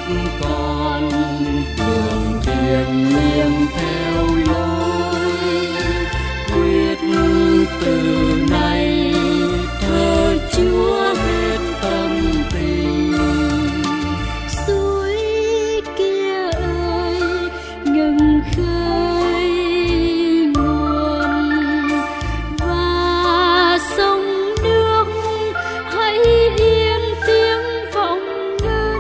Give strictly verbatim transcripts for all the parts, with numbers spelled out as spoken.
con đường thiêng liêng theo lối. Quyết từ nay thờ Chúa hết tâm tình. Suối kia ơi ngừng khơi nguồn, và sông nước hãy yên tiếng vọng ngân.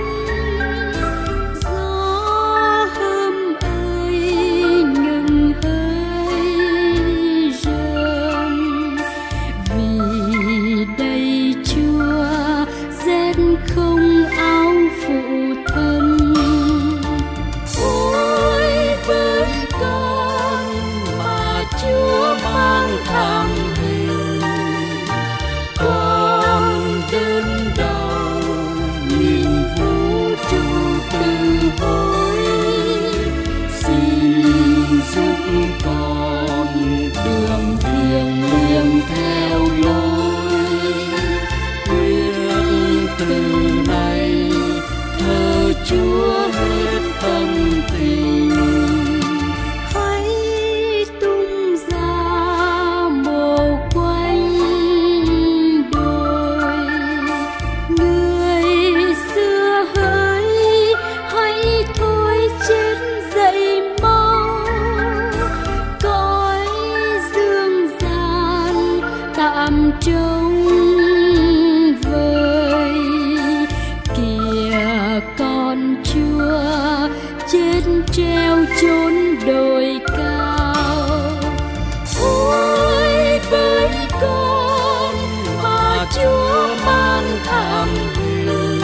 Gió hôm ơi ngừng hơi rờn, vì đây Chúa rét không áo phụ thân. Ôi với con mà Chúa mang thảm hình, con đến đầu nhìn vũ trụ từ hối. Xin giúp con đường thiêng liêng theo lối. Quyết từ nay thờ Chúa hết tâm tình. Hãy tung ra mồ quanh đồi, người xưa hỡi hãy thôi chết dậy mau. Cõi dương gian tạm trông vời, kìa con Chúa chết treo chốn đồi cao. Ôi với con mà Chúa mang thảm hình,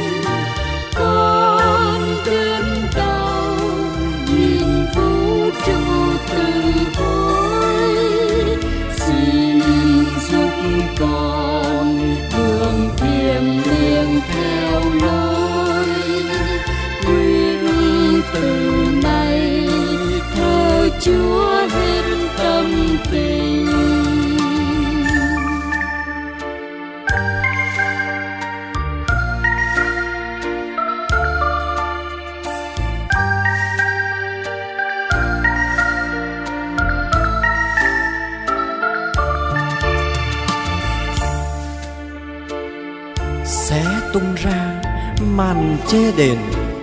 con đến đầu nhìn vũ trụ từ hối. Xin giúp con đường thiêng liêng theo lối. Quyết từ nay thờ Chúa hết tâm tình. Xé tung ra màn che đền,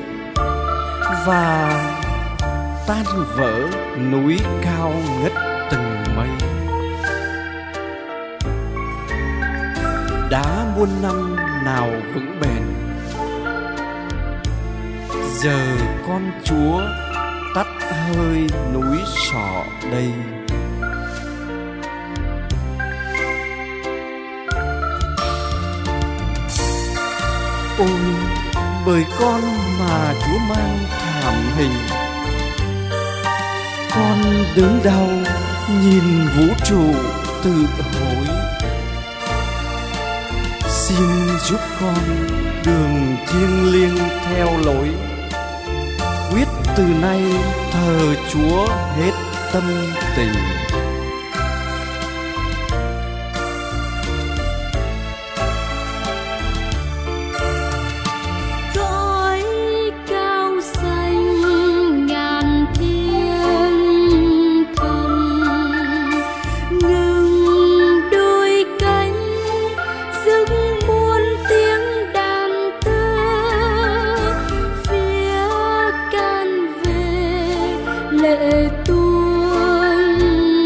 và tan vỡ núi cao ngất từng mây. Đá muôn năm nào vững bền, giờ con Chúa tắt hơi núi sọ đây. Ôi bởi con mà Chúa mang thảm hình, con đứng đau nhìn vũ trụ tự hối. Xin giúp con đường thiêng liêng theo lối. Quyết từ nay thờ Chúa hết tâm tình. Cõi cao xanh ngàn thiên thần, ngừng đôi cánh dâng muôn tiếng đàn thơ. Phía can về lệ tuôn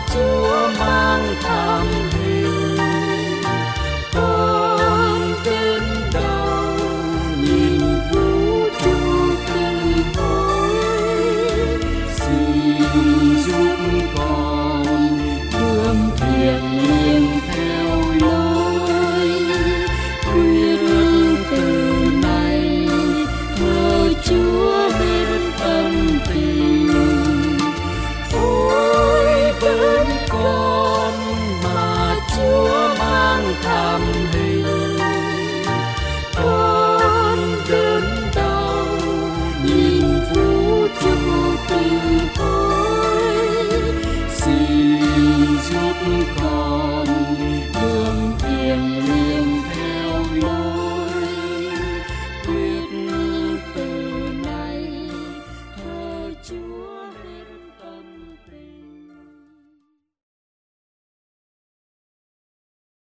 Chúa mang thảm hình. Con đến đâu nhìn vũ trụ từng khối, xin giúp con đường thiện liêng theo lối. Quyết từ nay thờ Chúa bên tâm tình. Ôi với con mà Chúa mang thảm hình, con đến đâu nhìn vũ trụ từng khối, xin giúp con